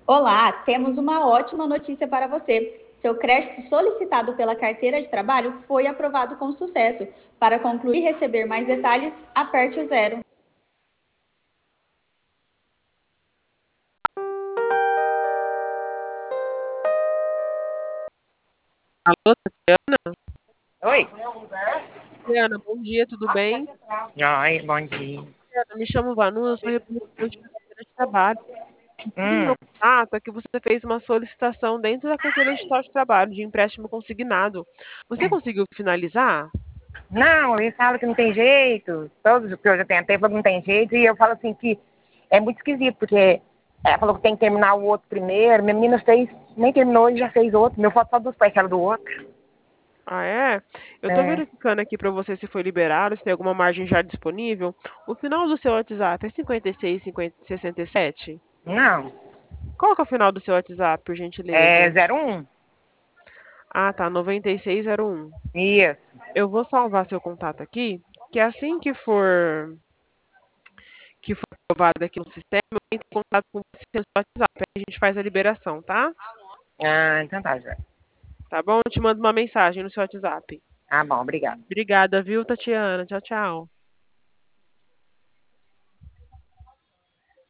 Olá, temos uma ótima notícia para você. Seu crédito solicitado pela carteira de trabalho foi aprovado com sucesso. Para concluir e receber mais detalhes, aperte o zero. Alô, Tatiana? Oi. Tatiana, bom dia, tudo bem? Oi, bom dia. Tatiana, me chamo Vanu, eu sou representante da carteira de trabalho. O motivo do meu Hum, contato é que você fez uma solicitação dentro da carteira digital de trabalho de empréstimo consignado. Você conseguiu finalizar? não, eles falam que não tem jeito. Todos que eu já tentei falam que não tem jeito. E eu falo assim que é muito esquisito, porque ela falou que tem que terminar o outro primeiro. Minha menina fez, nem terminou e já fez outro. Meu foto só dos parcelas do outro. Ah, é? Eu tô É, verificando aqui para você se foi liberado, se tem alguma margem já disponível. O final do seu WhatsApp é 56 50 67? não, Qual que é o final do seu WhatsApp, por é gentileza? 01. Ah, tá, 9601. Isso. Eu vou salvar seu contato aqui, que assim que for aprovado aqui no sistema, eu entro em contato com você no seu WhatsApp, aí a gente faz a liberação, tá? Ah, então tá, já. Tá bom? Eu te mando uma mensagem no seu WhatsApp. Ah, bom, obrigada. Obrigada, viu, Tatiana? Tchau, tchau.